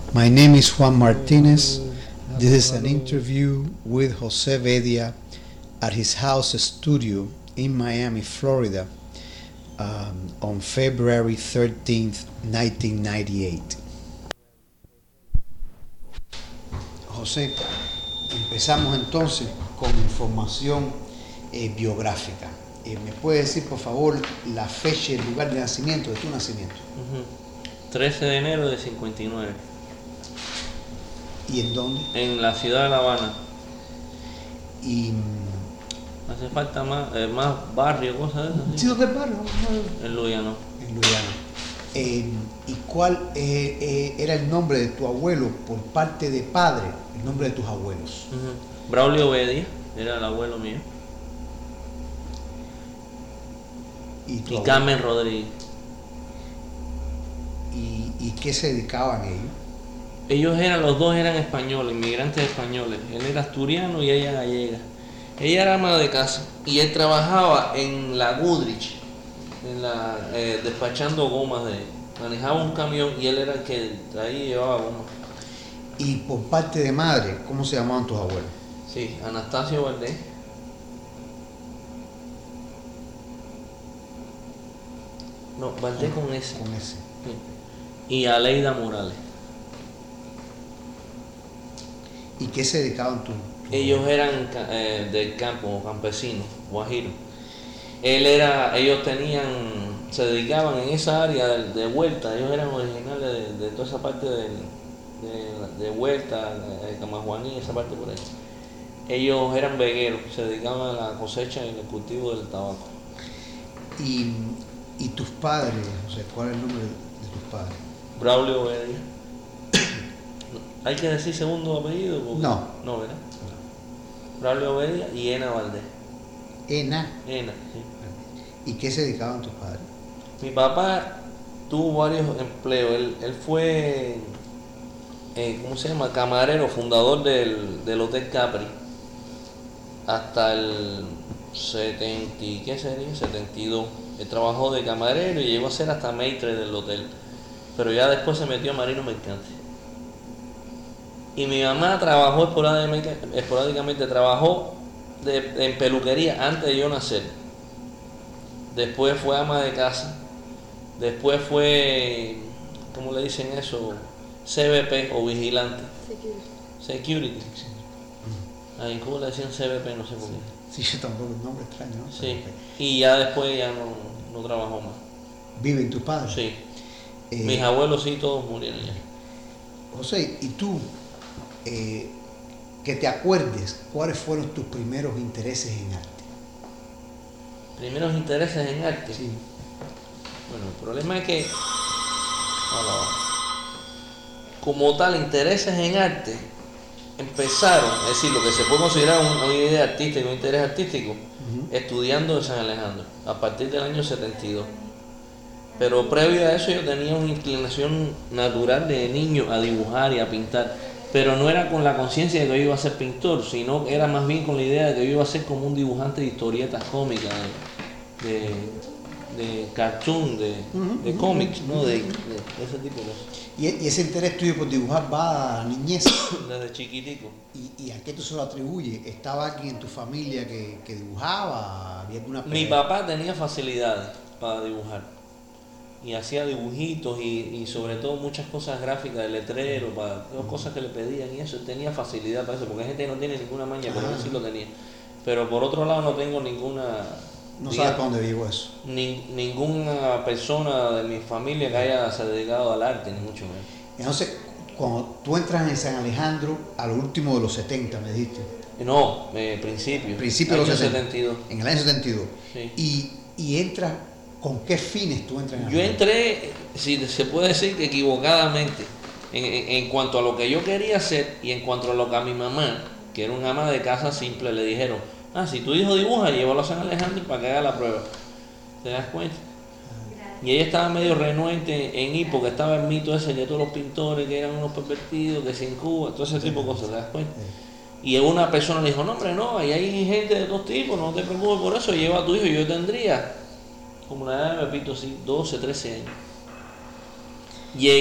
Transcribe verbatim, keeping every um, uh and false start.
My name is Juan Martinez. This is an interview with Jose Bedia at his house studio in Miami, Florida, um, on February thirteenth, nineteen ninety-eight. José, empezamos entonces con información eh, biográfica. Eh, ¿Me puede decir, por favor, la fecha y el lugar de nacimiento, de tu nacimiento? Uh-huh. trece de enero de cincuenta y nueve. ¿Y en dónde? En la ciudad de La Habana. Y... Hace falta más, eh, más barrio, cosas de esas. ¿Sí, dónde es barrio? En Luyano. En Luyano. Eh, ¿Y cuál eh, eh, era el nombre de tu abuelo por parte de padre? El nombre de tus abuelos. Uh-huh. Braulio Bedia era el abuelo mío. Y, y Carmen Rodríguez. ¿Y, ¿Y qué se dedicaban ellos? Ellos eran, los dos eran españoles, inmigrantes españoles. Él era asturiano y ella gallega. Ella era ama de casa y él trabajaba en la Goodrich, en la, eh, despachando gomas de, manejaba un camión y él era el que ahí llevaba gomas. Y por parte de madre, ¿cómo se llamaban tus abuelos? Sí, Anastasio Valdés. No, Valdés con S. Con S. Sí. Y Aleida Morales. ¿Y qué se dedicaban tú? Ellos eran eh, del campo, campesinos, guajiros. Él era, ellos tenían, se dedicaban en esa área de, de Huerta, ellos eran originales de, de toda esa parte de, de, de Huerta, de Camajuaní, esa parte por ahí. Ellos eran vegueros, se dedicaban a la cosecha y el cultivo del tabaco. ¿Y, y tus padres? O sea, ¿cuál es el nombre de, de tus padres? Braulio Bedia. ¿Hay que decir segundo apellido? Porque, no. No, ¿verdad? Braulio Bedia y Ena Valdés. Ena. Ena, sí. ¿Y qué se dedicaban tus padres? Mi papá tuvo varios empleos. Él, él fue, eh, ¿cómo se llama? Camarero, fundador del, del Hotel Capri. Hasta el setenta, ¿qué sería? setenta y dos. Él trabajó de camarero y llegó a ser hasta maitre del hotel. Pero ya después se metió a marino mercante. Y mi mamá trabajó esporádicamente, esporádicamente trabajó de, en peluquería antes de yo nacer. Después fue ama de casa. Después fue, ¿cómo le dicen eso? C B P o vigilante. Security. Security. Ay, ¿cómo le decían C B P? No sé por qué. Sí, yo tampoco, un nombre extraño, ¿no? Sí. Y ya después ya no, no trabajó más. ¿Viven tus padres? Sí. Eh, Mis abuelos sí, todos murieron ya. José, ¿y tú, eh, que te acuerdes, cuáles fueron tus primeros intereses en arte? ¿Primeros intereses en arte? Sí. Bueno, el problema es que, como tal, intereses en arte empezaron, es decir, lo que se puede considerar una, una idea artística, un interés artístico, uh-huh. estudiando en San Alejandro, a partir del año setenta y dos. Pero previo a eso yo tenía una inclinación natural de niño a dibujar y a pintar, pero no era con la conciencia de que yo iba a ser pintor, sino era más bien con la idea de que yo iba a ser como un dibujante de historietas cómicas, de, de, de cartoon, de, uh-huh, de cómics, uh-huh, ¿no? de, de, de ese tipo de cosas. ¿Y, ¿Y ese interés tuyo por dibujar va a la niñez? Desde chiquitico. ¿Y, ¿Y a qué tú se lo atribuyes? ¿Estaba alguien en tu familia que, que dibujaba? ¿Había alguna Mi papá tenía facilidades para dibujar. Y hacía dibujitos y, y sobre todo muchas cosas gráficas de letrero, para uh-huh. cosas que le pedían y eso, tenía facilidad para eso, porque hay gente que no tiene ninguna maña, pero él sí lo tenía. Pero por otro lado no tengo ninguna... No sabes para dónde vivo eso. Ni, ninguna persona de mi familia que haya se dedicado al arte, ni mucho menos. Entonces, cuando tú entras en San Alejandro, a lo último de los setenta, me dijiste. No, eh, principio. Principio de los setenta y dos. En el año setenta y dos. Sí. Y, y entras... ¿Con qué fines tú entras en Yo entré, si se puede decir que equivocadamente, en, en, en cuanto a lo que yo quería hacer y en cuanto a lo que a mi mamá, que era una ama de casa simple, le dijeron, ah, si tu hijo dibuja, llévalo a San Alejandro para que haga la prueba. ¿Te das cuenta? Y ella estaba medio renuente en ir porque estaba el mito ese de todos los pintores que eran unos pervertidos, que se incuban, todo ese tipo de cosas, ¿te das cuenta? Y una persona le dijo, no hombre, no, ahí hay gente de todos tipos, no te preocupes por eso, lleva a tu hijo. Yo tendría, como la edad de Pepito, sí, doce, trece años. Llegué